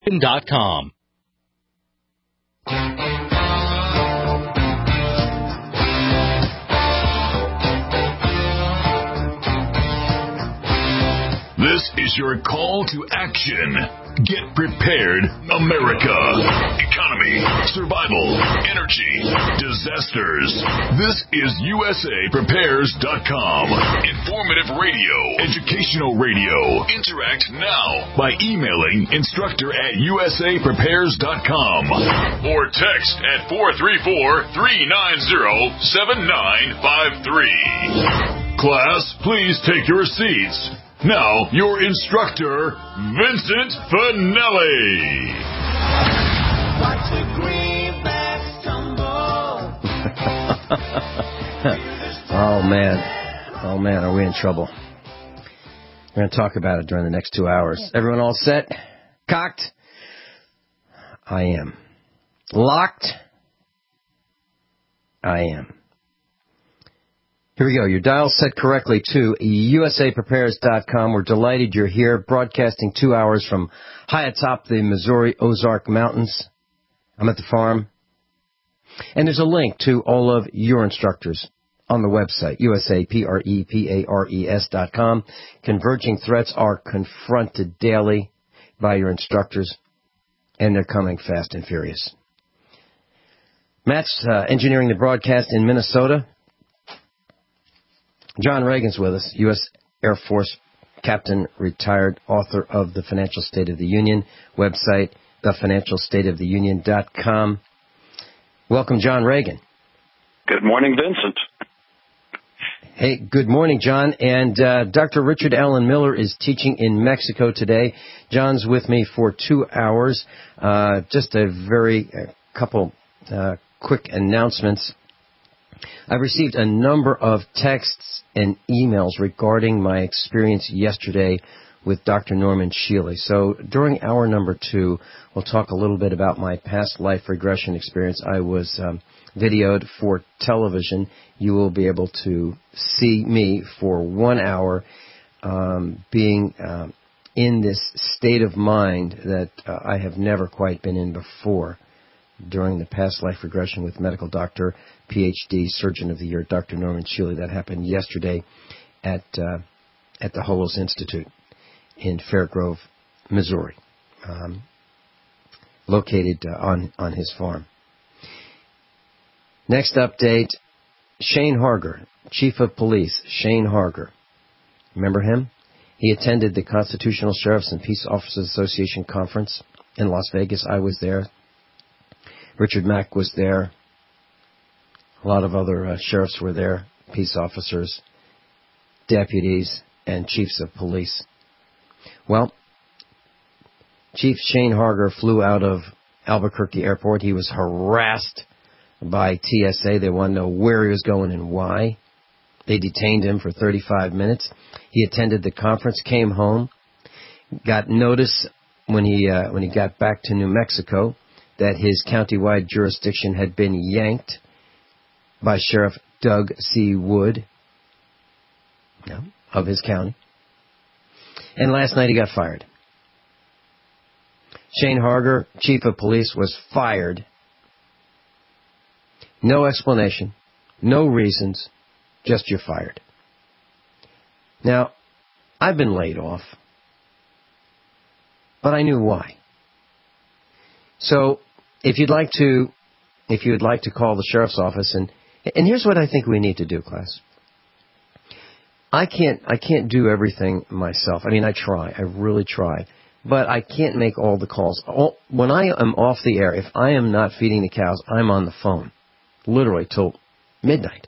USAPrepares.com. This is your call to action. Get prepared, America. Economy, survival, energy, disasters. This is USAPrepares.com. Informative radio, educational radio. Interact now by emailing instructor@USAPrepares.com or text at 434-390-7953. Class, please take your seats. Now, your instructor, Vincent Finelli. Watch the greenbacks tumble. Oh, man, are we in trouble? We're going to talk about it during the next 2 hours. Everyone all set? Cocked? I am. Locked? I am. Here we go. Your dial's set correctly to USAPrepares.com. We're delighted you're here, broadcasting 2 hours from high atop the Missouri Ozark Mountains. I'm at the farm. And there's a link to all of your instructors on the website, USAPrepares.com. Converging threats are confronted daily by your instructors, and they're coming fast and furious. Matt's engineering the broadcast in Minnesota. John Reagan's with us, U.S. Air Force captain, retired, author of The Financial State of the Union, website, thefinancialstateoftheunion.com. Welcome, John Reagan. Good morning, Vincent. Hey, good morning, John. And Dr. Richard Allen Miller is teaching in Mexico today. John's with me for 2 hours. Just a couple quick announcements. I've received a number of texts and emails regarding my experience yesterday with Dr. Norman Shealy. So during hour number 2, we'll talk a little bit about my past life regression experience. I was videoed for television. You will be able to see me for 1 hour being in this state of mind that I have never quite been in before during the past life regression with medical doctor, PhD, Surgeon of the Year, Dr. Norman Shealy. That happened yesterday at the Holos Institute in Fairgrove, Missouri, located on his farm. Next update, Shane Harger, Chief of Police, Shane Harger. Remember him? He attended the Constitutional Sheriffs and Peace Officers Association Conference in Las Vegas. I was there. Richard Mack was there. A lot of other sheriffs were there, peace officers, deputies, and chiefs of police. Well, Chief Shane Harger flew out of Albuquerque Airport. He was harassed by TSA. They wanted to know where he was going and why. They detained him for 35 minutes. He attended the conference, came home, got notice when he got back to New Mexico that his countywide jurisdiction had been yanked by Sheriff Doug C. Wood of his county. And last night he got fired. Shane Harger, Chief of Police, was fired. No explanation, no reasons, just you're fired. Now, I've been laid off, but I knew why. So, if you'd like to call the sheriff's office, and here's what I think we need to do, class. I can't do everything myself. I mean, I try. I really try. But I can't make all the calls. When I am off the air, if I am not feeding the cows, I'm on the phone, literally till midnight.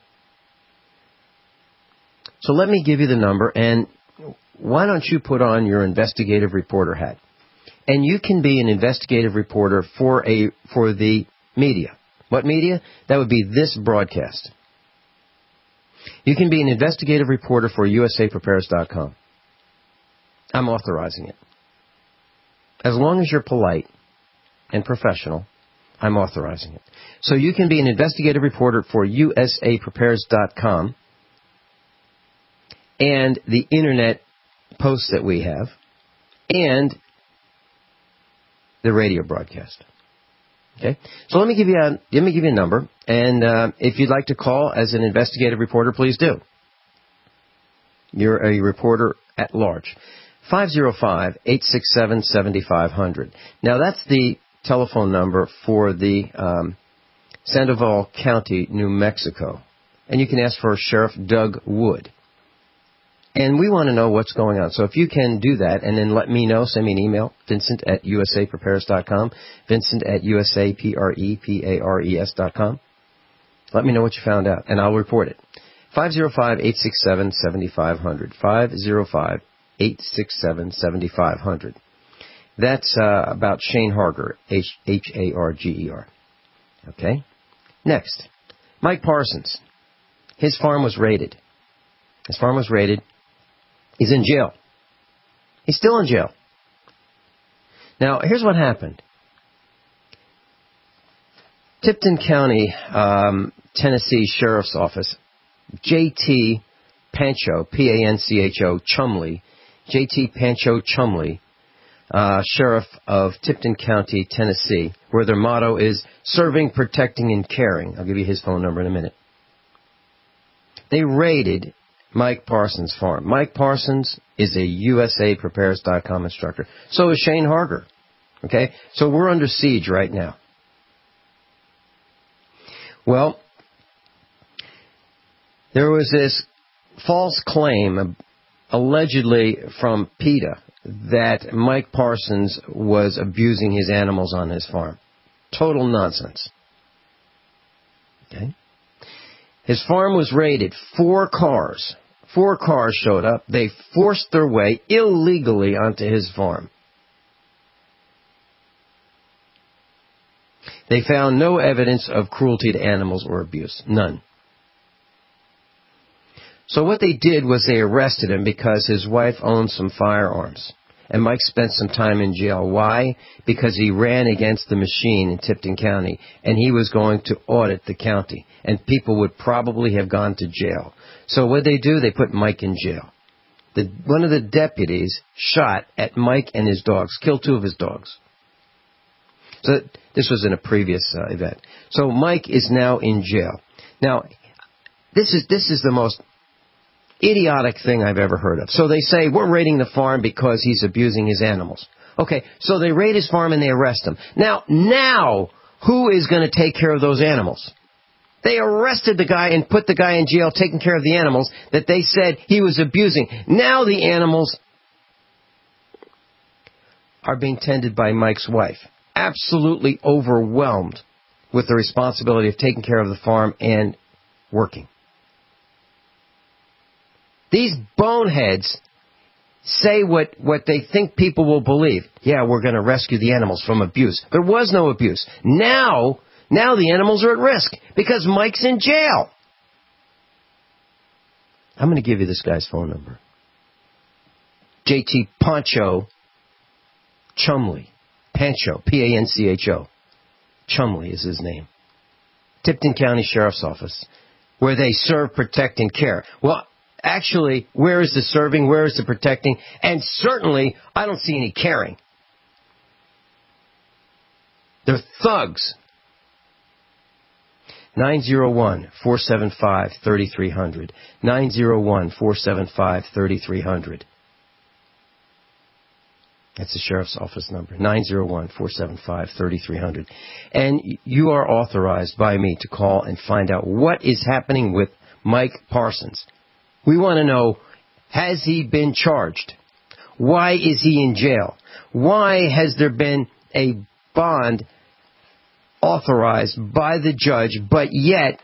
So let me give you the number, and why don't you put on your investigative reporter hat? And you can be an investigative reporter for the media. What media? That would be this broadcast. You can be an investigative reporter for USAPrepares.com. I'm authorizing it. As long as you're polite and professional, I'm authorizing it. So you can be an investigative reporter for USAPrepares.com and the internet posts that we have, and the radio broadcast. Okay, so let me give you a number, and if you'd like to call as an investigative reporter, please do. You're a reporter at large. 505-867-7500. Now that's the telephone number for the Sandoval County, New Mexico, and you can ask for Sheriff Doug Wood. And we want to know what's going on. So if you can do that and then let me know, send me an email, Vincent@usaprepares.com, Vincent@usaprepares.com. Let me know what you found out, and I'll report it. 505-867-7500, 505-867-7500. That's about Shane Harger, Harger. Okay? Next, Mike Parsons. His farm was raided. He's in jail. He's still in jail. Now, here's what happened. Tipton County, Tennessee Sheriff's Office, J.T. Pancho, Pancho Chumley, J.T. Pancho Chumley, Sheriff of Tipton County, Tennessee, where their motto is serving, protecting, and caring. I'll give you his phone number in a minute. They raided Mike Parsons' farm. Mike Parsons is a USAPrepares.com instructor. So is Shane Harger. Okay? So we're under siege right now. Well, there was this false claim, allegedly from PETA, that Mike Parsons was abusing his animals on his farm. Total nonsense. Okay? His farm was raided. 4 cars showed up. They forced their way illegally onto his farm. They found no evidence of cruelty to animals or abuse. None. So what they did was they arrested him because his wife owned some firearms. And Mike spent some time in jail. Why? Because he ran against the machine in Tipton County, and he was going to audit the county, and people would probably have gone to jail. So what they do, they put Mike in jail. One of the deputies shot at Mike and his dogs, killed 2 of his dogs. So this was in a previous event. So Mike is now in jail. Now, this is the most idiotic thing I've ever heard of. So they say, we're raiding the farm because he's abusing his animals. Okay, so they raid his farm and they arrest him. Now, who is going to take care of those animals? They arrested the guy and put the guy in jail taking care of the animals that they said he was abusing. Now the animals are being tended by Mike's wife. Absolutely overwhelmed with the responsibility of taking care of the farm and working. These boneheads say what they think people will believe. Yeah, we're going to rescue the animals from abuse. There was no abuse. Now the animals are at risk because Mike's in jail. I'm going to give you this guy's phone number. J.T. Pancho Chumley. Pancho, Pancho. Chumley is his name. Tipton County Sheriff's Office, where they serve, protect, and care. Well, actually, where is the serving? Where is the protecting? And certainly, I don't see any caring. They're thugs. 901-475-3300. 901-475-3300. That's the Sheriff's Office number, 901-475-3300. And you are authorized by me to call and find out what is happening with Mike Parsons. We want to know, has he been charged? Why is he in jail? Why has there been a bond authorized by the judge, but yet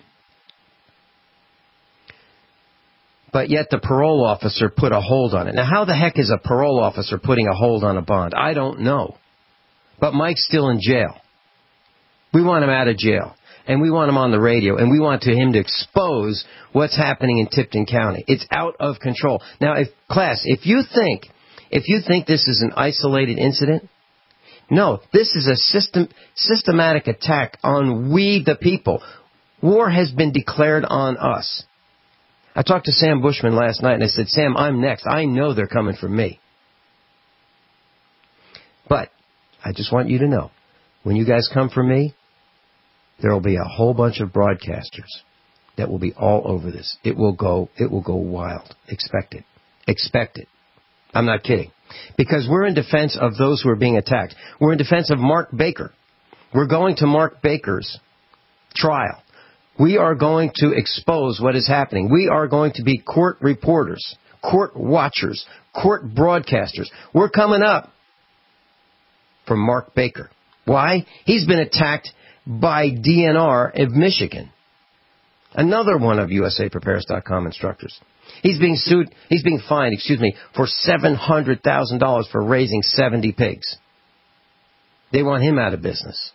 the parole officer put a hold on it? Now, how the heck is a parole officer putting a hold on a bond? I don't know. But Mike's still in jail. We want him out of jail. And we want him on the radio. And we want him to expose what's happening in Tipton County. It's out of control. Now, if you think this is an isolated incident, no, this is a systematic attack on we the people. War has been declared on us. I talked to Sam Bushman last night, and I said, Sam, I'm next. I know they're coming for me. But I just want you to know, when you guys come for me, there will be a whole bunch of broadcasters that will be all over this. It will go wild. Expect it. Expect it. I'm not kidding. Because we're in defense of those who are being attacked. We're in defense of Mark Baker. We're going to Mark Baker's trial. We are going to expose what is happening. We are going to be court reporters, court watchers, court broadcasters. We're coming up for Mark Baker. Why? He's been attacked by DNR of Michigan. Another one of USAPrepares.com instructors. He's being fined, for $700,000 for raising 70 pigs. They want him out of business.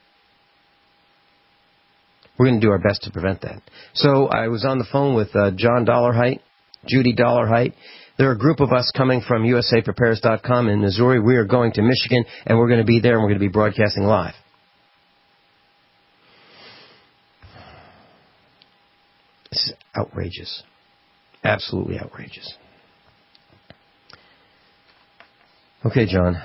We're going to do our best to prevent that. So I was on the phone with John Dollarhite, Judy Dollarhite. There are a group of us coming from USAPrepares.com in Missouri. We are going to Michigan, and we're going to be there, and we're going to be broadcasting live. This is outrageous. Absolutely outrageous. Okay, John.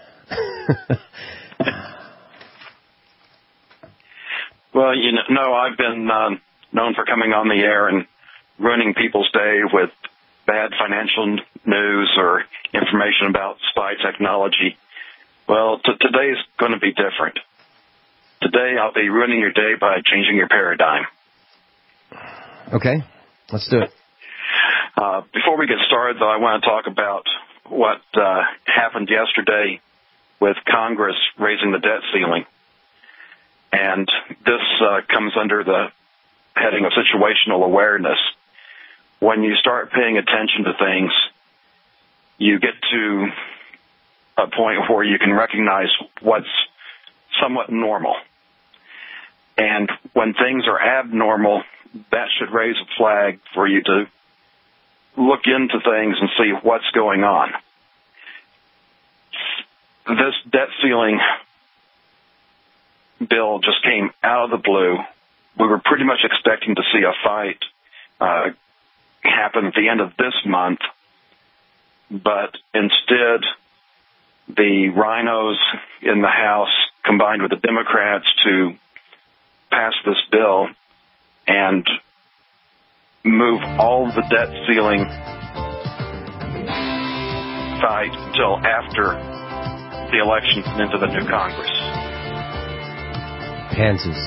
Well, I've been known for coming on the air and ruining people's day with bad financial news or information about spy technology. Well, today's going to be different. Today, I'll be ruining your day by changing your paradigm. Okay, let's do it. Before we get started, though, I want to talk about what happened yesterday with Congress raising the debt ceiling. And this comes under the heading of situational awareness. When you start paying attention to things, you get to a point where you can recognize what's somewhat normal. And when things are abnormal, that should raise a flag for you to look into things and see what's going on. This debt ceiling bill just came out of the blue. We were pretty much expecting to see a fight happen at the end of this month, but instead the rhinos in the House combined with the Democrats to pass this bill and move all of the debt ceiling fight until after the elections and into the new Congress. Pansies.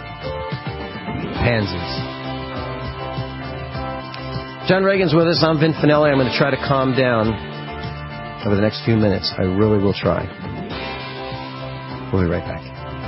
John Reagan's with us. I'm Vin Finelli. I'm going to try to calm down over the next few minutes. I really will try. We'll be right back.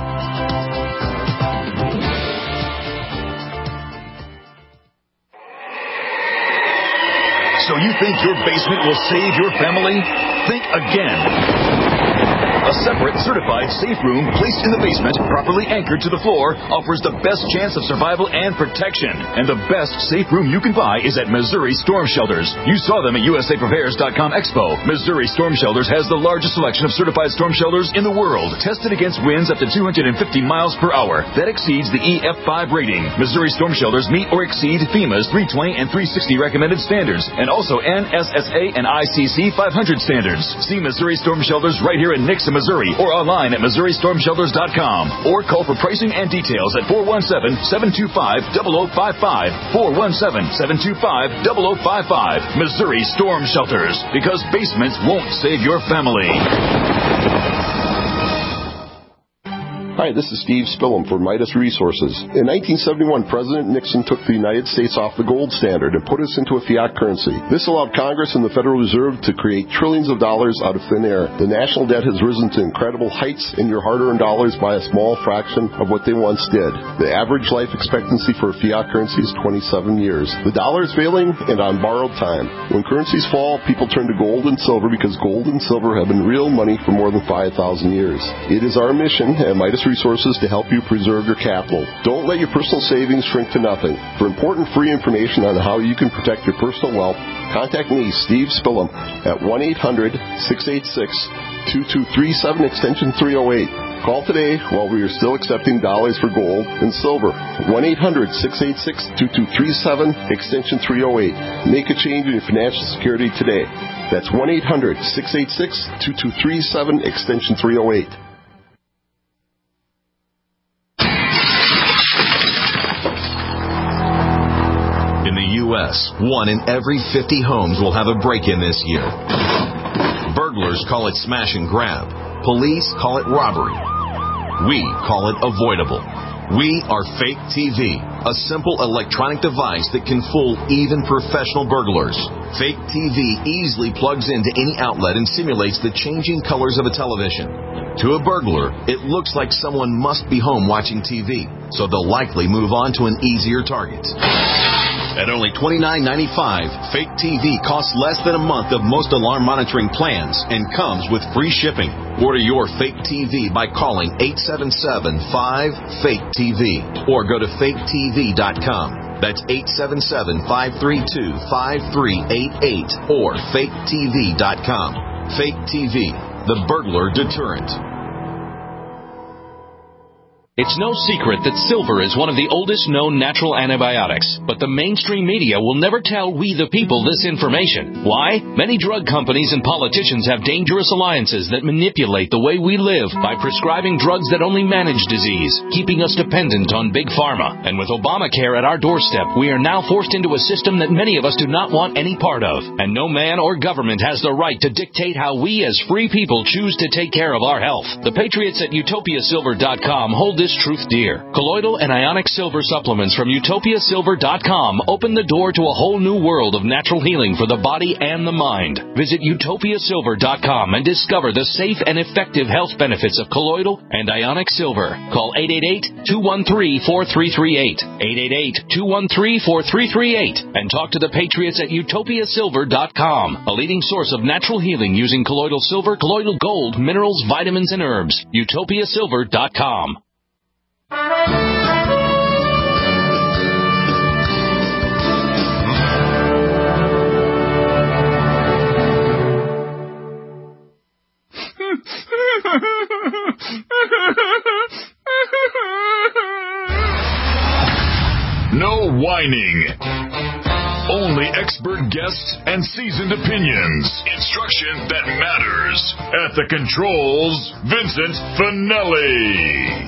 So you think your basement will save your family? Think again. A separate, certified safe room placed in the basement, properly anchored to the floor, offers the best chance of survival and protection. And the best safe room you can buy is at Missouri Storm Shelters. You saw them at USAPrepares.com Expo. Missouri Storm Shelters has the largest selection of certified storm shelters in the world, tested against winds up to 250 miles per hour. That exceeds the EF5 rating. Missouri Storm Shelters meet or exceed FEMA's 320 and 360 recommended standards, and also NSSA and ICC 500 standards. See Missouri Storm Shelters right here in Nixon, Missouri, or online at MissouriStormShelters.com, or call for pricing and details at 417-725-0055, 417-725-0055. Missouri Storm Shelters, because basements won't save your family. Hi, this is Steve Spillum for Midas Resources. In 1971, President Nixon took the United States off the gold standard and put us into a fiat currency. This allowed Congress and the Federal Reserve to create trillions of dollars out of thin air. The national debt has risen to incredible heights, and your hard-earned dollars by a small fraction of what they once did. The average life expectancy for a fiat currency is 27 years. The dollar is failing and on borrowed time. When currencies fall, people turn to gold and silver because gold and silver have been real money for more than 5,000 years. It is our mission at Midas Resources to help you preserve your capital. Don't let your personal savings shrink to nothing. For important free information on how you can protect your personal wealth, contact me, Steve Spillum, at 1-800-686-2237, extension 308. Call today while we are still accepting dollars for gold and silver. 1-800-686-2237, extension 308. Make a change in your financial security today. That's 1-800-686-2237, extension 308. U.S., 1 in every 50 homes will have a break-in this year. Burglars call it smash and grab. Police call it robbery. We call it avoidable. We are Fake TV, a simple electronic device that can fool even professional burglars. Fake TV easily plugs into any outlet and simulates the changing colors of a television. To a burglar, it looks like someone must be home watching TV, so they'll likely move on to an easier target. At only $29.95, Fake TV costs less than a month of most alarm monitoring plans and comes with free shipping. Order your Fake TV by calling 877-5-FAKE-TV or go to faketv.com. That's 877-532-5388 or faketv.com. Fake TV, the burglar deterrent. It's no secret that silver is one of the oldest known natural antibiotics, but the mainstream media will never tell we the people this information. Why? Many drug companies and politicians have dangerous alliances that manipulate the way we live by prescribing drugs that only manage disease, keeping us dependent on big pharma. And with Obamacare at our doorstep, we are now forced into a system that many of us do not want any part of. And no man or government has the right to dictate how we as free people choose to take care of our health. The patriots at utopiasilver.com hold this truth dear. Colloidal and ionic silver supplements from utopiasilver.com open the door to a whole new world of natural healing for the body and the mind. Visit utopiasilver.com and discover the safe and effective health benefits of colloidal and ionic silver. Call 888-213-4338, 888-213-4338, and talk to the patriots at utopiasilver.com, a leading source of natural healing using colloidal silver, colloidal gold, minerals, vitamins, and herbs. utopiasilver.com. No whining. Only expert guests and seasoned opinions. Instruction that matters. At the controls, Vincent Finelli.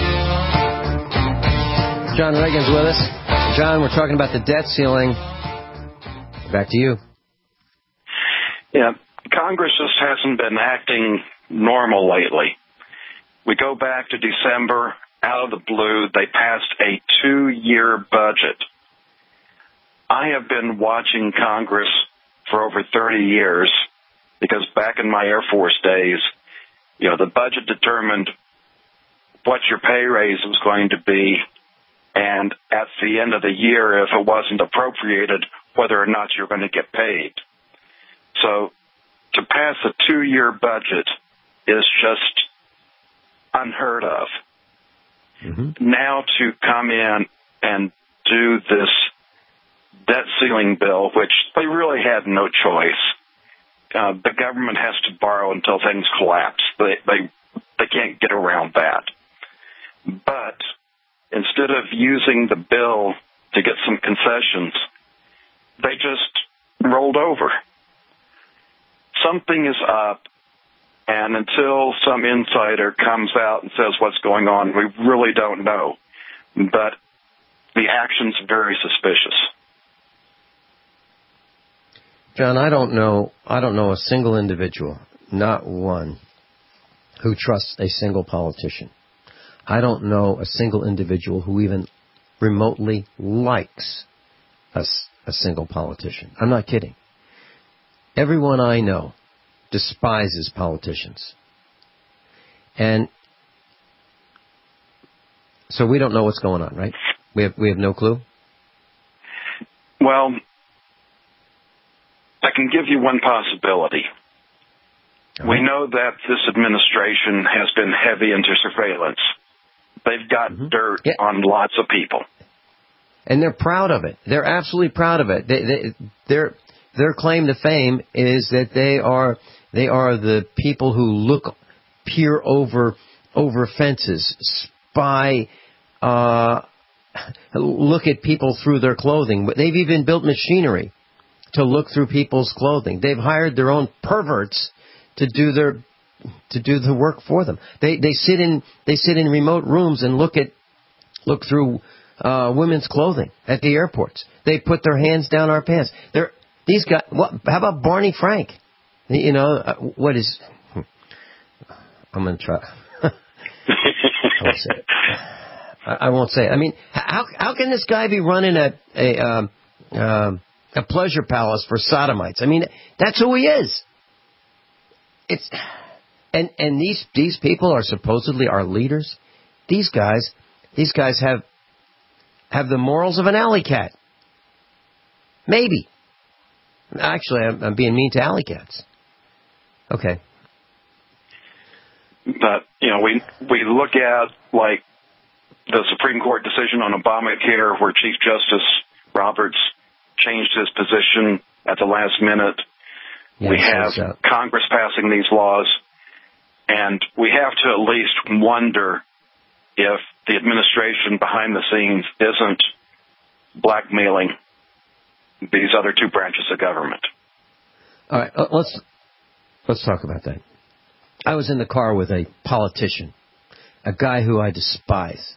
John Reagan's with us. John, we're talking about the debt ceiling. Back to you. Yeah, Congress just hasn't been acting normal lately. We go back to December, out of the blue, they passed a 2-year budget. I have been watching Congress for over 30 years because back in my Air Force days, the budget determined what your pay raise was going to be, and at the end of the year, if it wasn't appropriated, whether or not you're going to get paid. So to pass a 2-year budget is just unheard of. Mm-hmm. Now to come in and do this debt ceiling bill, which they really had no choice. The government has to borrow until things collapse. They can't get around that. But instead of using the bill to get some concessions, they just rolled over. Something is up, and until some insider comes out and says what's going on, we really don't know. But the action's very suspicious. John, I don't know a single individual, not one, who trusts a single politician. I don't know a single individual who even remotely likes a single politician. I'm not kidding. Everyone I know despises politicians. And so we don't know what's going on, right? We have no clue? Well, I can give you one possibility. Right. We know that this administration has been heavy into surveillance. They've got dirt on lots of people. And they're proud of it. They're absolutely proud of it. Their claim to fame is that they are the people who peer over fences, spy, look at people through their clothing. They've even built machinery to look through people's clothing. They've hired their own perverts to do the work for them. They sit in remote rooms and look through women's clothing at the airports. They put their hands down our pants. These guys. How about Barney Frank? You know, what is? I'm going to try. I won't say it. I won't say it. I mean, how can this guy be running a pleasure palace for sodomites? I mean, that's who he is. And these people are supposedly our leaders. These guys have the morals of an alley cat. Maybe. Actually, I'm being mean to alley cats. Okay. But, you know, we look at, like, the Supreme Court decision on Obamacare where Chief Justice Roberts changed his position at the last minute. Yeah, we have Congress passing these laws, and we have to at least wonder if the administration behind the scenes isn't blackmailing these other two branches of government. All right, let's talk about that. I was in the car with a politician, a guy who I despise.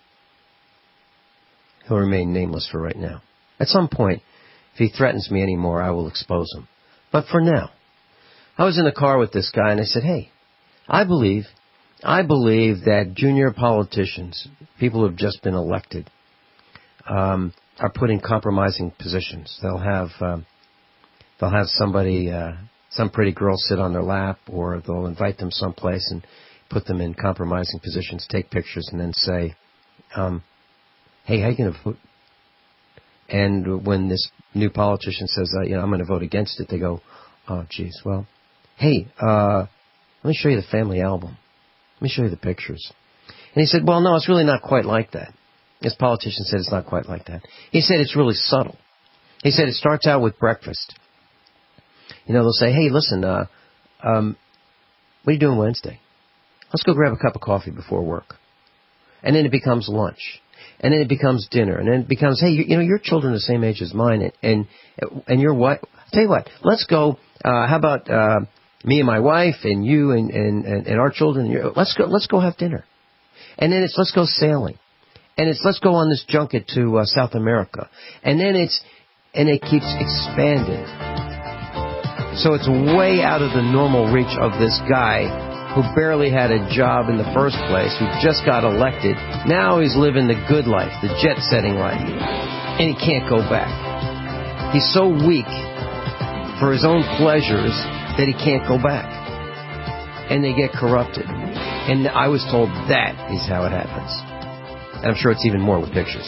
He'll remain nameless for right now. At some point, if he threatens me anymore, I will expose him. But for now, I was in the car with this guy, and I said, hey, I believe that junior politicians, people who have just been elected, are put in compromising positions. They'll have somebody, some pretty girl sit on their lap, or they'll invite them someplace and put them in compromising positions, take pictures, and then say, hey, how are you going to vote? And when this new politician says, I'm going to vote against it, they go, oh, geez, well, hey, let me show you the family album. Let me show you the pictures. And he said, well, no, it's really not quite like that. This politician said it's not quite like that. He said it's really subtle. He said it starts out with breakfast. You know, they'll say, hey, listen, what are you doing Wednesday? Let's go grab a cup of coffee before work. And then it becomes lunch. And then it becomes dinner. And then it becomes, hey, your children are the same age as mine. And your wife, I'll tell you what, let's go, how about me and my wife and you and our children? Let's go have dinner. And then it's let's go sailing. And it's let's go on this junket to South America. And then it keeps expanding. So it's way out of the normal reach of this guy who barely had a job in the first place, who just got elected. Now he's living the good life, the jet-setting life. And he can't go back. He's so weak for his own pleasures that he can't go back. And they get corrupted. And I was told that is how it happens. And I'm sure it's even more with pictures.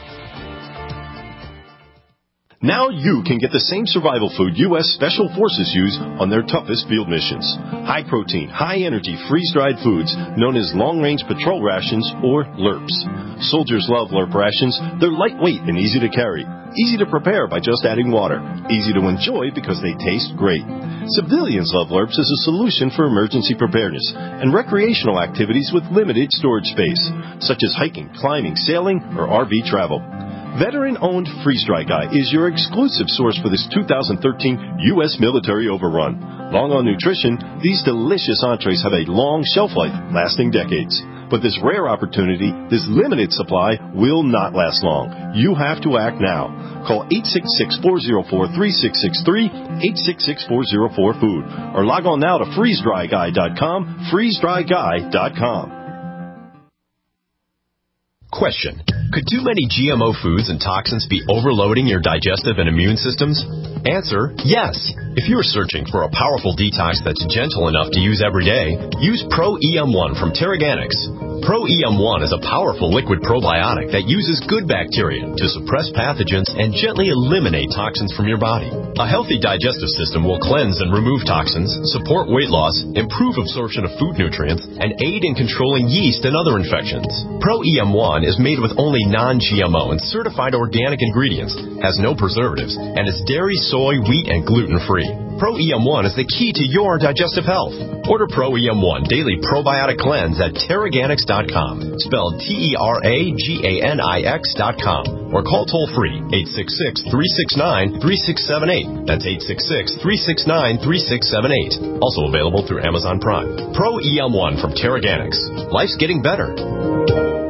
Now you can get the same survival food U.S. Special Forces use on their toughest field missions. High-protein, high-energy, freeze-dried foods known as long-range patrol rations, or LRPs. Soldiers love LRP rations. They're lightweight and easy to carry. Easy to prepare by just adding water. Easy to enjoy because they taste great. Civilians love LRPs as a solution for emergency preparedness and recreational activities with limited storage space, such as hiking, climbing, sailing, or RV travel. Veteran-owned Freeze Dry Guy is your exclusive source for this 2013 U.S. military overrun. Long on nutrition, these delicious entrees have a long shelf life, lasting decades. But this rare opportunity, this limited supply, will not last long. You have to act now. Call 866-404-3663, 866-404-FOOD, or log on now to freezedryguy.com, freezedryguy.com. Question. Could too many GMO foods and toxins be overloading your digestive and immune systems? Answer, yes. If you are searching for a powerful detox that's gentle enough to use every day, use Pro-EM1 from Terraganics. Pro-EM1 is a powerful liquid probiotic that uses good bacteria to suppress pathogens and gently eliminate toxins from your body. A healthy digestive system will cleanse and remove toxins, support weight loss, improve absorption of food nutrients, and aid in controlling yeast and other infections. Pro-EM1 is made with only non-GMO and certified organic ingredients, has no preservatives, and is dairy, soy, wheat, and gluten-free. Pro-EM1 is the key to your digestive health. Order Pro-EM1 Daily Probiotic Cleanse at Terraganics.com, spelled Terraganix.com, or call toll-free 866-369-3678. That's 866-369-3678. Also available through Amazon Prime. Pro-EM1 from Terraganics. Life's getting better.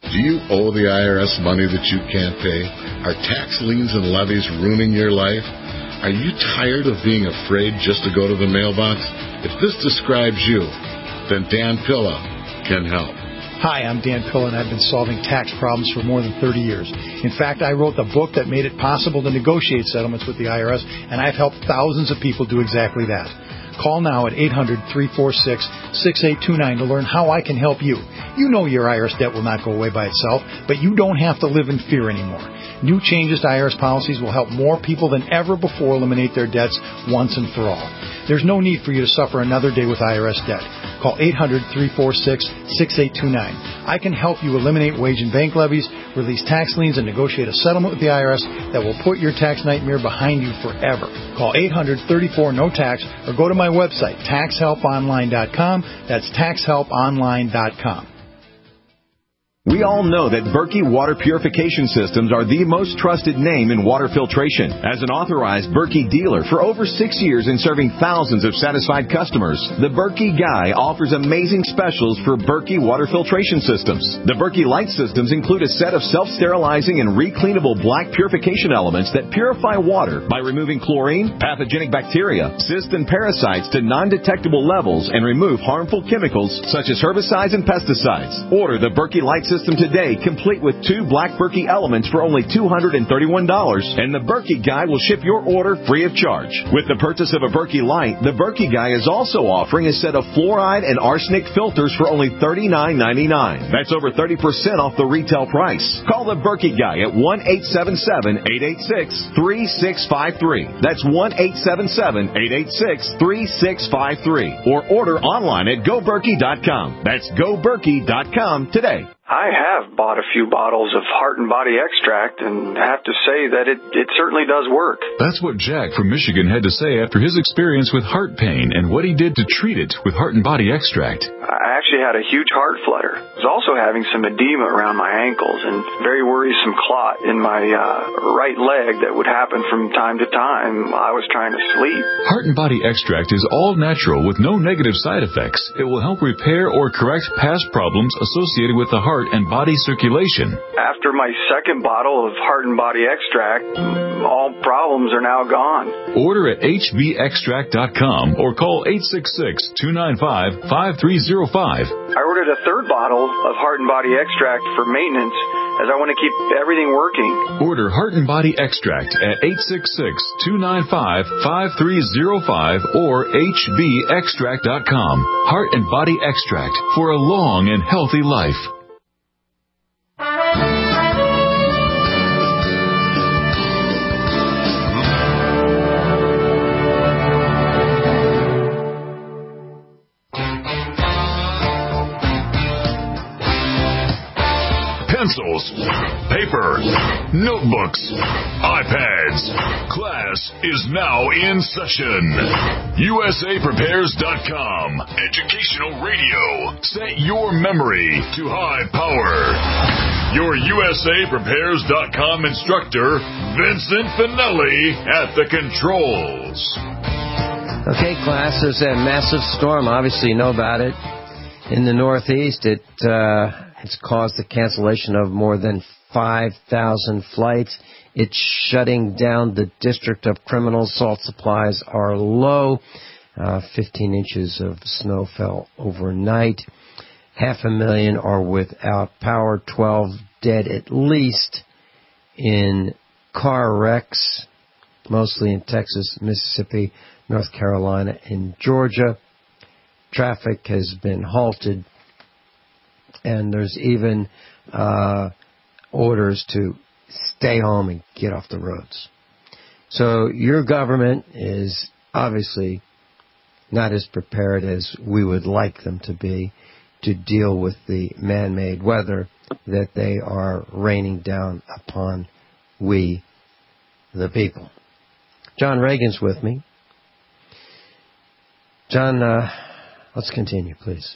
Do you owe the IRS money that you can't pay? Are tax liens and levies ruining your life? Are you tired of being afraid just to go to the mailbox? If this describes you, then Dan Pilla can help. Hi, I'm Dan Pilla, and I've been solving tax problems for more than 30 years. In fact, I wrote the book that made it possible to negotiate settlements with the IRS, and I've helped thousands of people do exactly that. Call now at 800-346-6829 to learn how I can help you. You know your IRS debt will not go away by itself, but you don't have to live in fear anymore. New changes to IRS policies will help more people than ever before eliminate their debts once and for all. There's no need for you to suffer another day with IRS debt. Call 800-346-6829. I can help you eliminate wage and bank levies, release tax liens, and negotiate a settlement with the IRS that will put your tax nightmare behind you forever. Call 800-34-NO-TAX or go to my website, taxhelponline.com. That's taxhelponline.com. We all know that Berkey Water Purification Systems are the most trusted name in water filtration. As an authorized Berkey dealer for over 6 years and serving thousands of satisfied customers, the Berkey Guy offers amazing specials for Berkey Water Filtration Systems. The Berkey Light Systems include a set of self-sterilizing and recleanable black purification elements that purify water by removing chlorine, pathogenic bacteria, cysts, and parasites to non-detectable levels and remove harmful chemicals such as herbicides and pesticides. Order the Berkey Light System today, complete with 2 black Berkey elements for only $231, and the Berkey Guy will ship your order free of charge. With the purchase of a Berkey Light, the Berkey Guy is also offering a set of fluoride and arsenic filters for only $39.99. That's over 30% off the retail price. Call the Berkey Guy at 1-877-886-3653. That's 1-877-886-3653. Or order online at GoBerkey.com. That's GoBerkey.com today. I have bought a few bottles of Heart and Body Extract and have to say that it certainly does work. That's what Jack from Michigan had to say after his experience with heart pain and what he did to treat it with Heart and Body Extract. I actually had a huge heart flutter. I was also having some edema around my ankles and very worrisome clot in my right leg that would happen from time to time while I was trying to sleep. Heart and Body Extract is all natural with no negative side effects. It will help repair or correct past problems associated with the heart and body circulation. After my second bottle of Heart and Body Extract, all problems are now gone. Order at hbextract.com or call 866-295-5305. I ordered a third bottle of Heart and Body Extract for maintenance as I want to keep everything working. Order Heart and Body Extract at 866-295-5305 or hbextract.com. Heart and Body Extract for a long and healthy life. Pencils, paper, notebooks, iPads. Class is now in session. USAPrepares.com. Educational radio. Set your memory to high power. Your USAPrepares.com instructor, Vincent Finelli, at the controls. Okay, class, there's a massive storm. Obviously, you know about it. In the Northeast, it's caused the cancellation of more than 5,000 flights. It's shutting down the District of Criminals. Salt supplies are low. 15 inches of snow fell overnight. 500,000 are without power. 12 dead at least in car wrecks, mostly in Texas, Mississippi, North Carolina, and Georgia. Traffic has been halted. And there's even orders to stay home and get off the roads. So your government is obviously not as prepared as we would like them to be to deal with the man-made weather that they are raining down upon we, the people. John Reagan's with me. John, let's continue, please.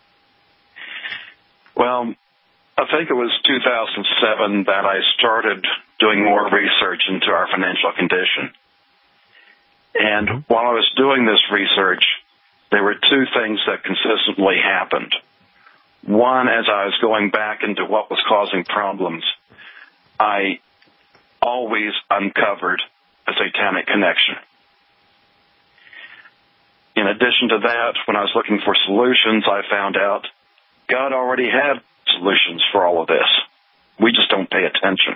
Well, I think it was 2007 that I started doing more research into our financial condition. And while I was doing this research, there were two things that consistently happened. One, as I was going back into what was causing problems, I always uncovered a satanic connection. In addition to that, when I was looking for solutions, I found out God already had solutions for all of this. We just don't pay attention.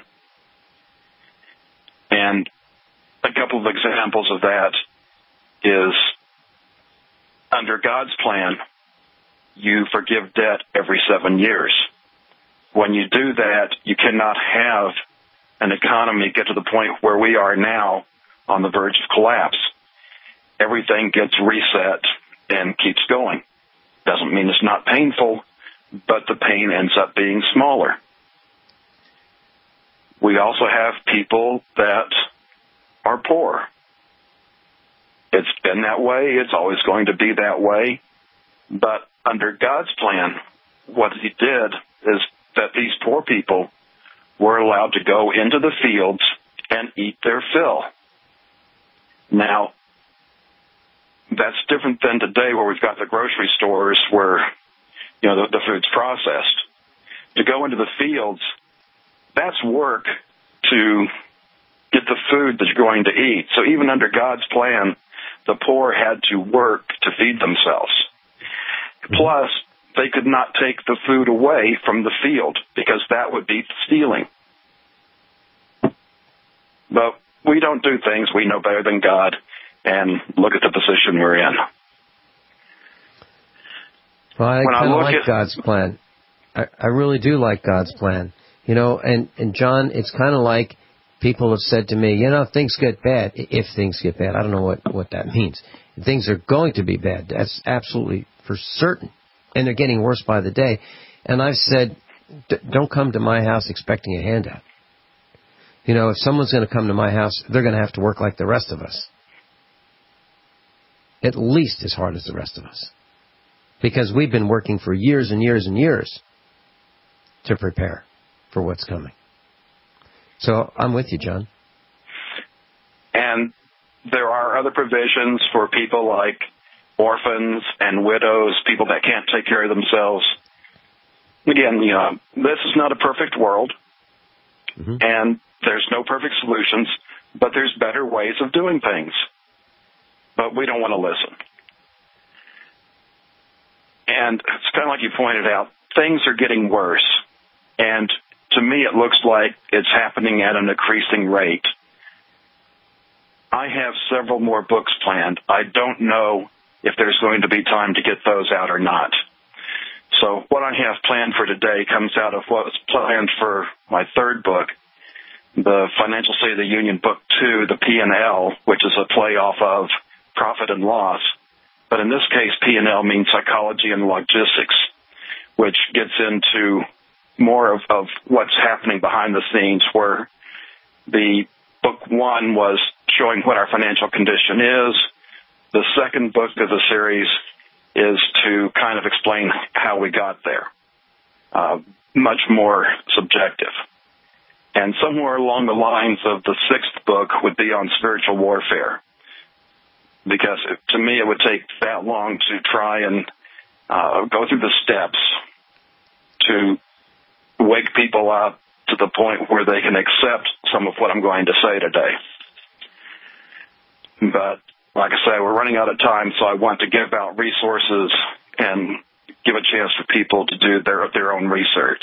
And a couple of examples of that is, under God's plan, you forgive debt every 7 years. When you do that, you cannot have an economy get to the point where we are now on the verge of collapse. Everything gets reset and keeps going. Doesn't mean it's not painful, but the pain ends up being smaller. We also have people that are poor. It's been that way. It's always going to be that way. But under God's plan, what he did is that these poor people were allowed to go into the fields and eat their fill. Now, that's different than today where we've got the grocery stores where, you know, the food's processed. To go into the fields, that's work to get the food that you're going to eat. So even under God's plan, the poor had to work to feed themselves. Plus, they could not take the food away from the field because that would be stealing. But we don't do things we know better than God, and look at the position we're in. Well, I kind of like God's plan. I really do like God's plan. You know, and John, it's kind of like people have said to me, you know, if things get bad, I don't know what that means. Things are going to be bad. That's absolutely for certain. And they're getting worse by the day. And I've said, don't come to my house expecting a handout. You know, if someone's going to come to my house, they're going to have to work like the rest of us. At least as hard as the rest of us. Because we've been working for years and years and years to prepare for what's coming. So I'm with you, John. And there are other provisions for people like orphans and widows, people that can't take care of themselves. Again, you know, this is not a perfect world, and there's no perfect solutions, but there's better ways of doing things. But we don't want to listen. And it's kind of like you pointed out, things are getting worse. And to me, it looks like it's happening at an increasing rate. I have several more books planned. I don't know if there's going to be time to get those out or not. So what I have planned for today comes out of what was planned for my third book, the Financial State of the Union Book 2, the P&L, which is a play off of Profit and Loss. But in this case, P&L means psychology and logistics, which gets into more of what's happening behind the scenes, where the book 1 was showing what our financial condition is. The second book of the series is to kind of explain how we got there, much more subjective. And somewhere along the lines of the sixth book would be on spiritual warfare, because to me it would take that long to try and go through the steps to wake people up to the point where they can accept some of what I'm going to say today. But like I say, we're running out of time, so I want to give out resources and give a chance for people to do their own research.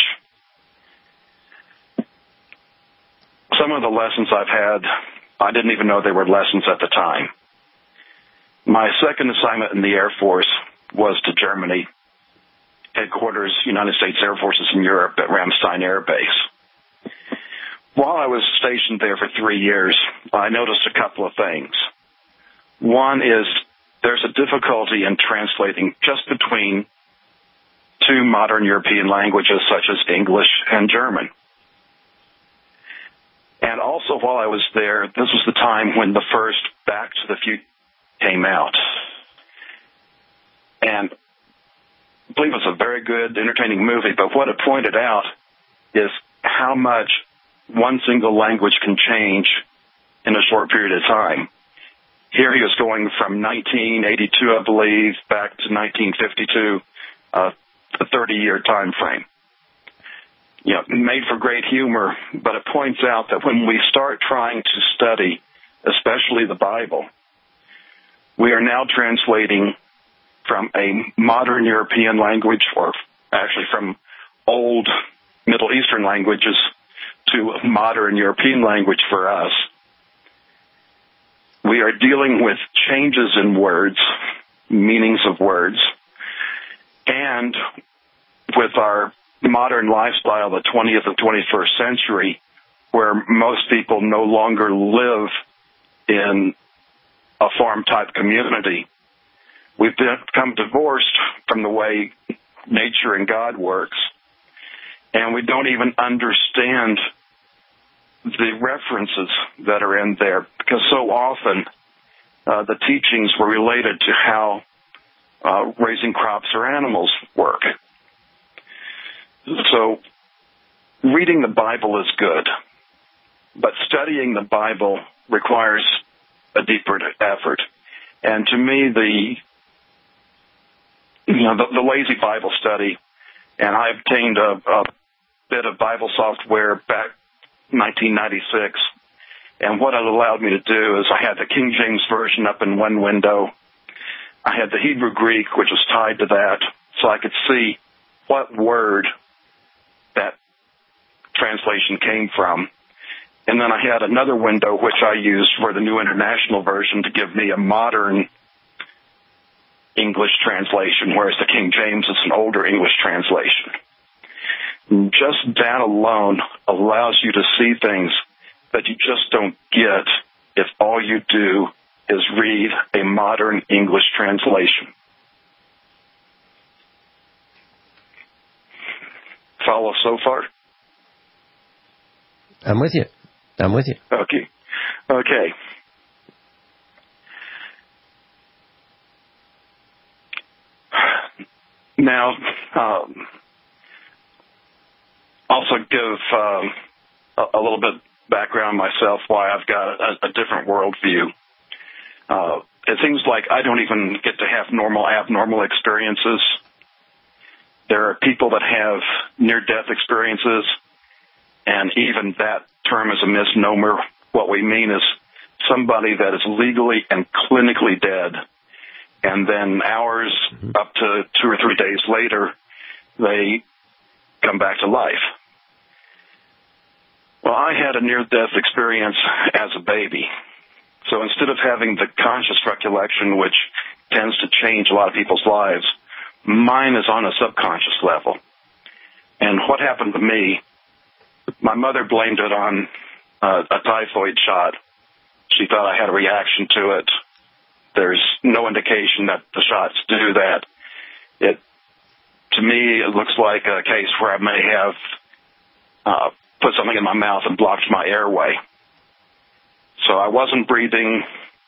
Some of the lessons I've had, I didn't even know they were lessons at the time. My second assignment in the Air Force was to Germany, headquarters, United States Air Forces in Europe at Ramstein Air Base. While I was stationed there for 3 years, I noticed a couple of things. One is there's a difficulty in translating just between two modern European languages such as English and German. And also while I was there, this was the time when the first Back to the Future came out. And I believe it was a very good, entertaining movie, but what it pointed out is how much one single language can change in a short period of time. Here he was going from 1982, I believe, back to 1952, a 30-year time frame. You know, made for great humor, but it points out that when we start trying to study, especially the Bible, we are now translating from a modern European language, or actually from old Middle Eastern languages, to a modern European language for us. We are dealing with changes in words, meanings of words, and with our modern lifestyle, the 20th and 21st century, where most people no longer live in a farm-type community. We've become divorced from the way nature and God works, and we don't even understand the references that are in there, because so often the teachings were related to how raising crops or animals work. So reading the Bible is good, but studying the Bible requires a deeper effort. And to me, the lazy Bible study, and I obtained a bit of Bible software back in 1996, and what it allowed me to do is I had the King James Version up in one window. I had the Hebrew Greek, which was tied to that, so I could see what word that translation came from. And then I had another window which I used for the New International Version to give me a modern English translation, whereas the King James is an older English translation. Just that alone allows you to see things that you just don't get if all you do is read a modern English translation. Follow so far? I'm with you. Okay. Now, also give a little bit background myself why I've got a different worldview. It seems like I don't even get to have abnormal experiences. There are people that have near-death experiences, and even that term is a misnomer. What we mean is somebody that is legally and clinically dead, and then hours up to 2 or 3 days later, they come back to life. Well, I had a near-death experience as a baby. So instead of having the conscious recollection, which tends to change a lot of people's lives, mine is on a subconscious level. And what happened to me, my mother blamed it on a typhoid shot. She thought I had a reaction to it. There's no indication that the shots do that. To me, it looks like a case where I may have put something in my mouth and blocked my airway. So I wasn't breathing.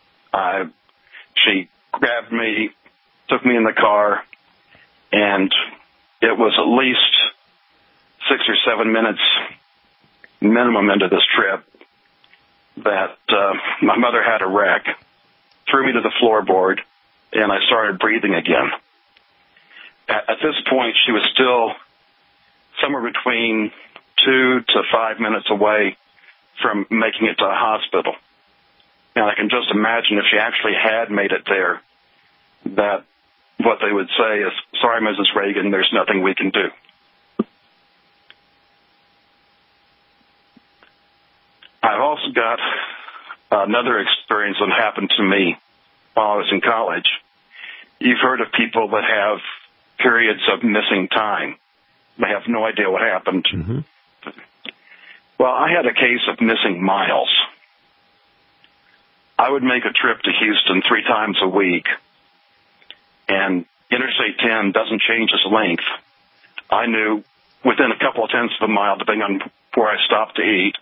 She grabbed me, took me in the car, and it was at least 6 or 7 minutes minimum into this trip that my mother had a wreck, threw me to the floorboard, and I started breathing again. At this point, she was still somewhere between 2 to 5 minutes away from making it to a hospital. And I can just imagine if she actually had made it there, that what they would say is, "Sorry, Mrs. Reagan, there's nothing we can do." I've also got another experience that happened to me while I was in college. You've heard of people that have periods of missing time. They have no idea what happened. Mm-hmm. Well, I had a case of missing miles. I would make a trip to Houston 3 times a week, and Interstate 10 doesn't change its length. I knew within a couple of tenths of a mile, depending on where I stopped to eat,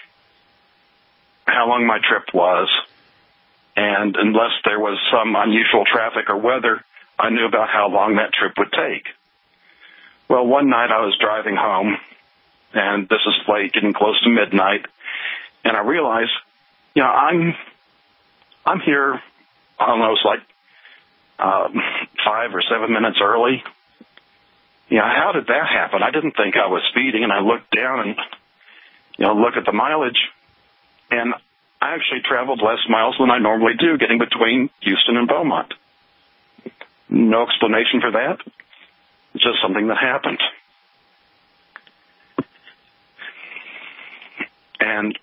how long my trip was, and unless there was some unusual traffic or weather, I knew about how long that trip would take. Well, one night I was driving home, and this is late, getting close to midnight, and I realized, I'm here, I don't know, it's like 5 or 7 minutes early. how did that happen? I didn't think I was speeding, and I looked down and, look at the mileage, and I actually traveled less miles than I normally do getting between Houston and Beaumont. No explanation for that. It's just something that happened. And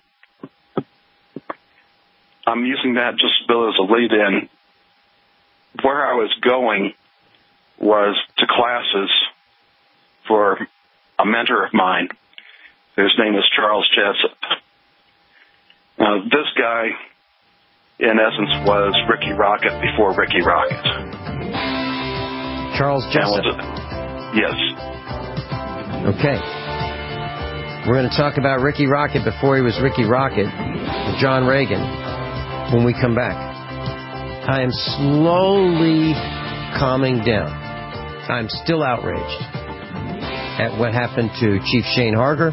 I'm using that just, Bill, as a lead-in. Where I was going was to classes for a mentor of mine, whose name is Charles Jessup. Now, this guy, in essence, was Ricky Rocket before Ricky Rocket. Charles Jessup. Yes. Okay. We're going to talk about Ricky Rocket before he was Ricky Rocket, John Reagan, when we come back. I am slowly calming down. I'm still outraged at what happened to Chief Shane Harger,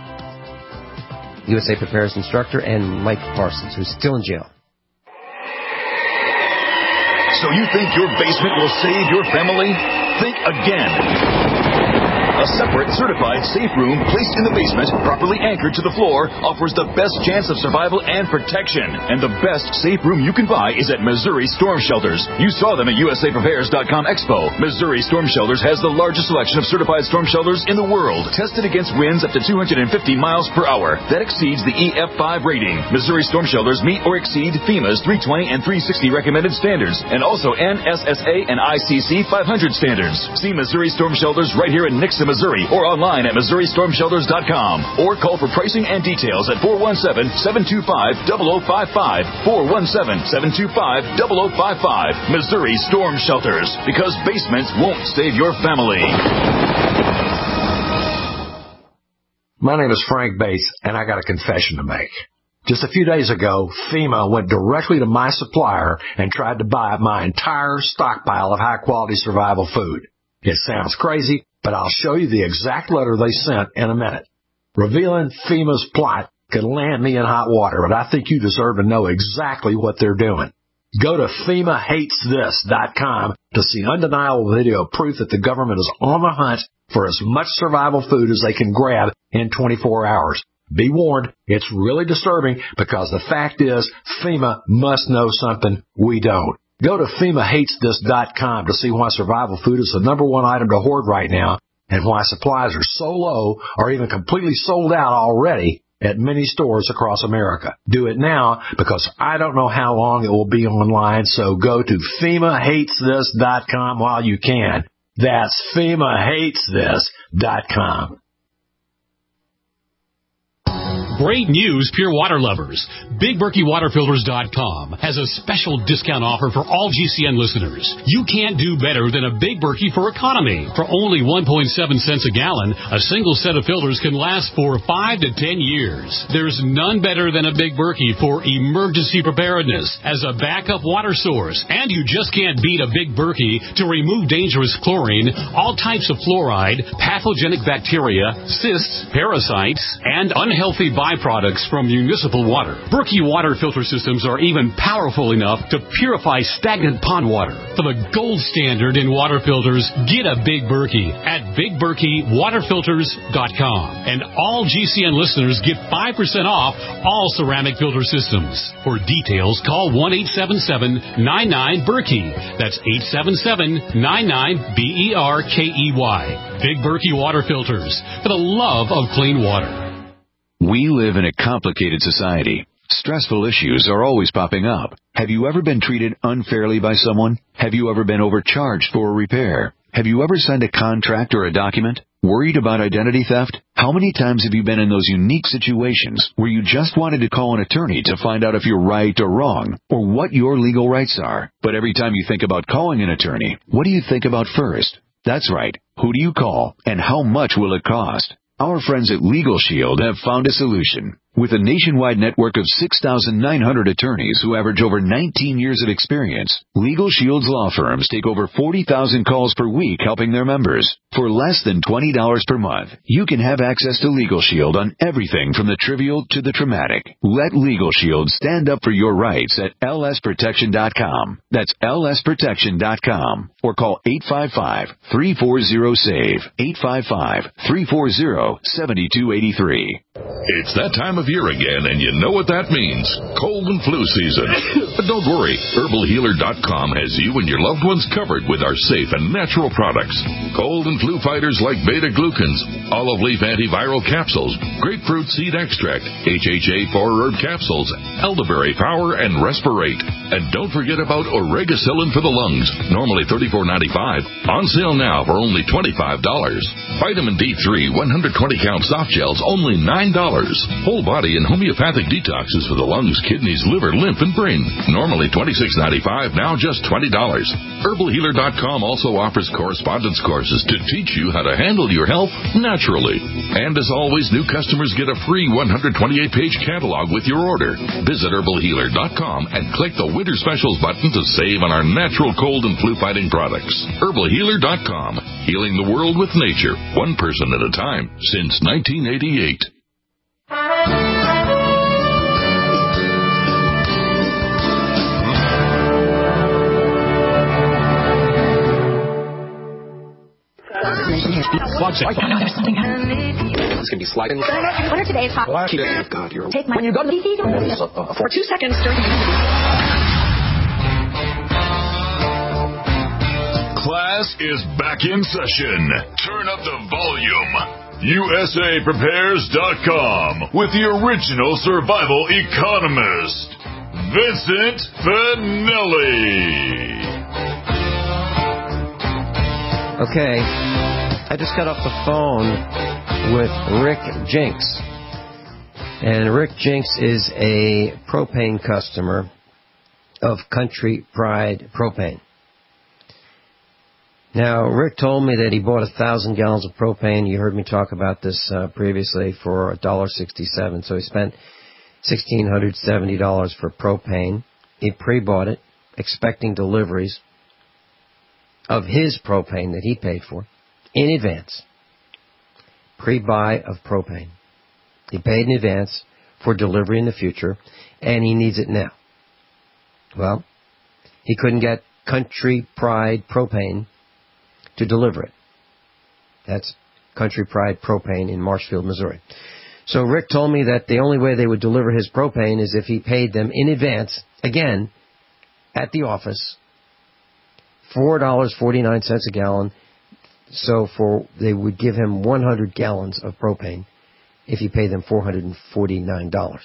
USA Prepares instructor, and Mike Parsons, who's still in jail. So you think your basement will save your family? Think again. A separate, certified safe room placed in the basement, properly anchored to the floor, offers the best chance of survival and protection. And the best safe room you can buy is at Missouri Storm Shelters. You saw them at USAPrepares.com Expo. Missouri Storm Shelters has the largest selection of certified storm shelters in the world, tested against winds up to 250 miles per hour. That exceeds the EF5 rating. Missouri Storm Shelters meet or exceed FEMA's 320 and 360 recommended standards, and also NSSA and ICC 500 standards. See Missouri Storm Shelters right here in Nixon, Missouri, or online at MissouriStormShelters.com, or call for pricing and details at 417-725-0055, 417-725-0055. Missouri Storm Shelters, because basements won't save your family. My name is Frank Bates, and I got a confession to make. Just a few days ago, FEMA went directly to my supplier and tried to buy up my entire stockpile of high-quality survival food. It sounds crazy, but I'll show you the exact letter they sent in a minute. Revealing FEMA's plot could land me in hot water, but I think you deserve to know exactly what they're doing. Go to FEMAHatesThis.com to see undeniable video proof that the government is on the hunt for as much survival food as they can grab in 24 hours. Be warned, it's really disturbing because the fact is FEMA must know something we don't. Go to FEMAHatesThis.com to see why survival food is the number one item to hoard right now and why supplies are so low or even completely sold out already at many stores across America. Do it now because I don't know how long it will be online, so go to FEMAHatesThis.com while you can. That's FEMAHatesThis.com. Great news, pure water lovers. BigBerkeyWaterFilters.com has a special discount offer for all GCN listeners. You can't do better than a Big Berkey for economy. For only 1.7 cents a gallon, a single set of filters can last for 5 to 10 years. There's none better than a Big Berkey for emergency preparedness as a backup water source. And you just can't beat a Big Berkey to remove dangerous chlorine, all types of fluoride, pathogenic bacteria, cysts, parasites, and unhealthy byproducts from municipal water. Berkey water filter systems are even powerful enough to purify stagnant pond water. For the gold standard in water filters, get a Big Berkey at BigBerkeyWaterFilters.com. And all GCN listeners get 5% off all ceramic filter systems. For details, call 1-877-99-BERKEY. That's 877-99-BERKEY. Big Berkey Water Filters, for the love of clean water. We live in a complicated society. Stressful issues are always popping up. Have you ever been treated unfairly by someone? Have you ever been overcharged for a repair? Have you ever signed a contract or a document? Worried about identity theft? How many times have you been in those unique situations where you just wanted to call an attorney to find out if you're right or wrong, or what your legal rights are? But every time you think about calling an attorney, what do you think about first? That's right. Who do you call, and how much will it cost? Our friends at Legal Shield have found a solution. With a nationwide network of 6,900 attorneys who average over 19 years of experience, Legal Shield's law firms take over 40,000 calls per week helping their members. For less than $20 per month, you can have access to Legal Shield on everything from the trivial to the traumatic. Let Legal Shield stand up for your rights at lsprotection.com. That's lsprotection.com. Or call 855-340-SAVE. 855-340-7283. It's that time of year again, and you know what that means. Cold and flu season. But don't worry. HerbalHealer.com has you and your loved ones covered with our safe and natural products. Cold and flu fighters like beta-glucans, olive leaf antiviral capsules, grapefruit seed extract, HHA 4-herb capsules, elderberry power, and respirate. And don't forget about Oregacillin for the lungs, normally $34.95. On sale now for only $25. Vitamin D3 120-count soft gels, only $9. Whole body and homeopathic detoxes for the lungs, kidneys, liver, lymph, and brain. Normally $26.95, now just $20. HerbalHealer.com also offers correspondence courses to teach you how to handle your health naturally. And as always, new customers get a free 128-page catalog with your order. Visit HerbalHealer.com and click the Winter Specials button to save on our natural cold and flu-fighting products. HerbalHealer.com, healing the world with nature, one person at a time, since 1988. It's going to be sliding. What are today's hot? Oh, God, you're... Take my... When you go to the TV, for 2 seconds during... Class is back in session. Turn up the volume. USAPrepares.com with the original survival economist, Vincent Finelli. Okay, I just got off the phone with Rick Jinks. And Rick Jinks is a propane customer of Country Pride Propane. Now, Rick told me that he bought 1,000 gallons of propane. You heard me talk about this previously for $1.67. So he spent $1,670 for propane. He pre-bought it, expecting deliveries of his propane that he paid for in advance. Pre-buy of propane. He paid in advance for delivery in the future, and he needs it now. Well, he couldn't get Country Pride Propane to deliver it. That's Country Pride Propane in Marshfield, Missouri. So Rick told me that the only way they would deliver his propane is if he paid them in advance, again, at the office, $4.49 a gallon. So they would give him 100 gallons of propane if he paid them $449.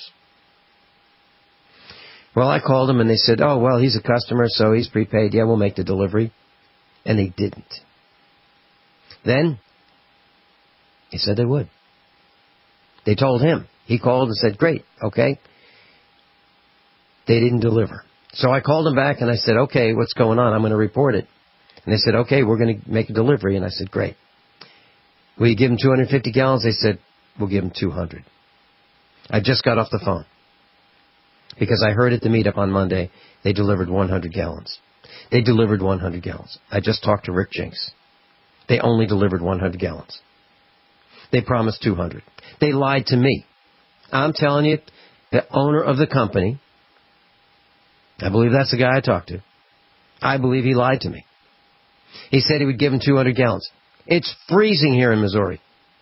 Well, I called him and they said, oh, well, he's a customer, so he's prepaid. Yeah, we'll make the delivery. And they didn't. Then, he said they would. They told him. He called and said, great, okay. They didn't deliver. So I called him back and I said, okay, what's going on? I'm going to report it. And they said, okay, we're going to make a delivery. And I said, great. Will you give them 250 gallons? They said, we'll give them 200. I just got off the phone. Because I heard at the meetup on Monday, they delivered 100 gallons. They delivered 100 gallons. I just talked to Rick Jinks. They only delivered 100 gallons. They promised 200. They lied to me. I'm telling you, the owner of the company, I believe that's the guy I talked to. I believe he lied to me. He said he would give him 200 gallons. It's freezing here in Missouri.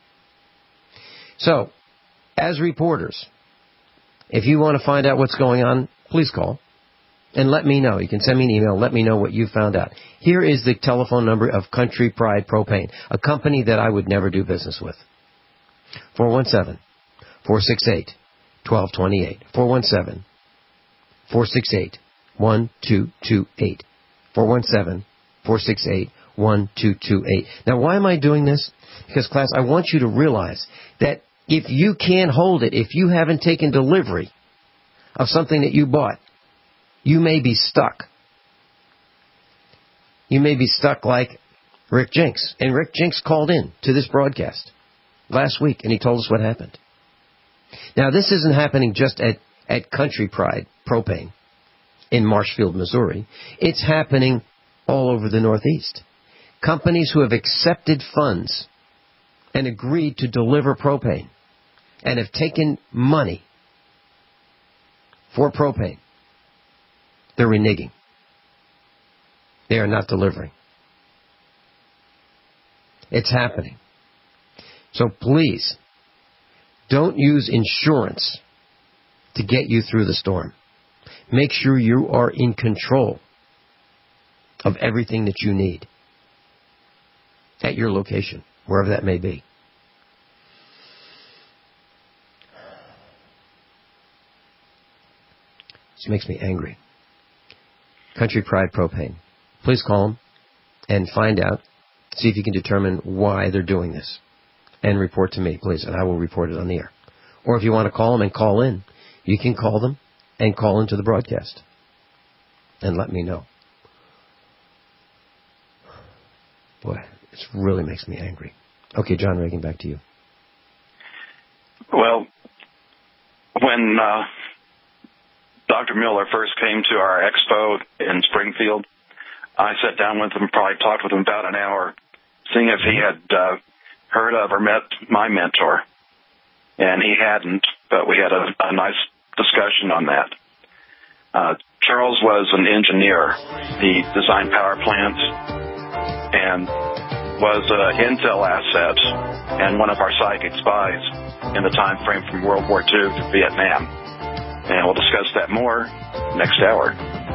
So, as reporters, if you want to find out what's going on, please call and let me know. You can send me an email. Let me know what you found out. Here is the telephone number of Country Pride Propane, a company that I would never do business with. 417-468-1228. 417-468-1228. 417-468-1228. Now, why am I doing this? Because, class, I want you to realize that if you can't hold it, if you haven't taken delivery of something that you bought, you may be stuck. You may be stuck like Rick Jinks. And Rick Jinks called in to this broadcast. last week, and he told us what happened. Now, this isn't happening just at Country Pride Propane in Marshfield, Missouri. It's happening all over the Northeast. Companies who have accepted funds and agreed to deliver propane and have taken money for propane, they're reneging. They are not delivering. It's happening. So please, don't use insurance to get you through the storm. Make sure you are in control of everything that you need at your location, wherever that may be. This makes me angry. Country Pride Propane. Please call them and find out. See if you can determine why they're doing this. And report to me, please, and I will report it on the air. Or if you want to call them and call in, you can call them and call into the broadcast. And let me know. Boy, this really makes me angry. Okay, John Reagan, back to you. Well, when Dr. Miller first came to our expo in Springfield, I sat down with him, probably talked with him about an hour, seeing if he had heard of or met my mentor. And he hadn't, but we had a nice discussion on that. Charles was an engineer. He designed power plants and was an intel asset and one of our psychic spies in the time frame from World War II to Vietnam. And we'll discuss that more next hour.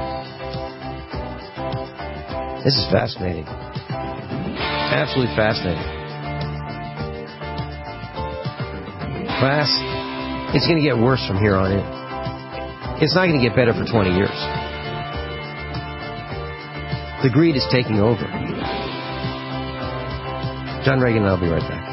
This is fascinating. Absolutely fascinating. Class, it's going to get worse from here on in. It's not going to get better for 20 years. The greed is taking over. John Reagan and I'll be right back.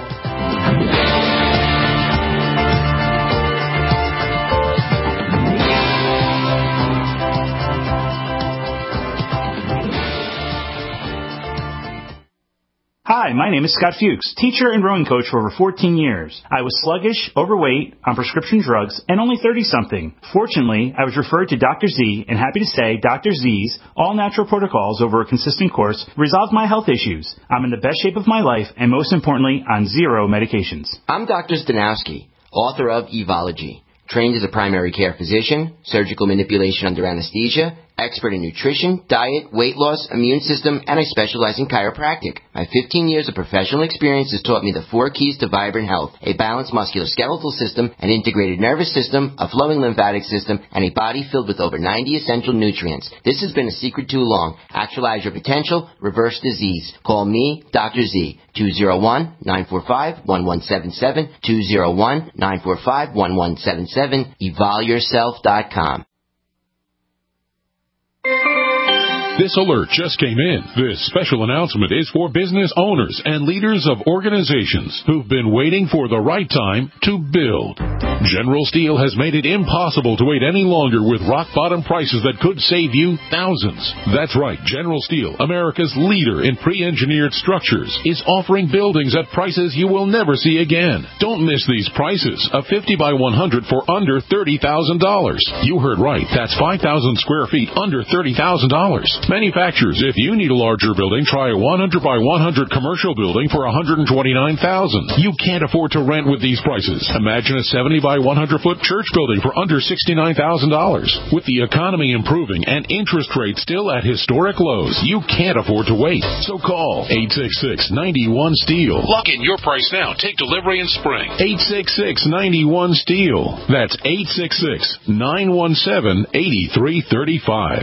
Hi, my name is Scott Fuchs, teacher and rowing coach for over 14 years. I was sluggish, overweight, on prescription drugs, and only 30-something. Fortunately, I was referred to Dr. Z, and happy to say Dr. Z's all-natural protocols over a consistent course resolved my health issues. I'm in the best shape of my life, and most importantly, on 0 medications. I'm Dr. Stanowski, author of Evology. Trained as a primary care physician, surgical manipulation under anesthesia, expert in nutrition, diet, weight loss, immune system, and I specialize in chiropractic. My 15 years of professional experience has taught me the 4 keys to vibrant health: a balanced musculoskeletal system, an integrated nervous system, a flowing lymphatic system, and a body filled with over 90 essential nutrients. This has been a secret too long. Actualize your potential, reverse disease. Call me, Dr. Z, 201-945-1177, 201-945-1177, evolyourself.com. This alert just came in. This special announcement is for business owners and leaders of organizations who've been waiting for the right time to build. General Steel has made it impossible to wait any longer with rock-bottom prices that could save you thousands. That's right. General Steel, America's leader in pre-engineered structures, is offering buildings at prices you will never see again. Don't miss these prices. A 50 by 100 for under $30,000. You heard right. That's 5,000 square feet under $30,000. Manufacturers, if you need a larger building, try a 100 by 100 commercial building for $129,000. You can't afford to rent with these prices. Imagine a 70 by 100 foot church building for under $69,000. With the economy improving and interest rates still at historic lows, you can't afford to wait. So call 866-91-STEEL. Lock in your price now. Take delivery in spring. 866-91-STEEL. That's 866-917-8335.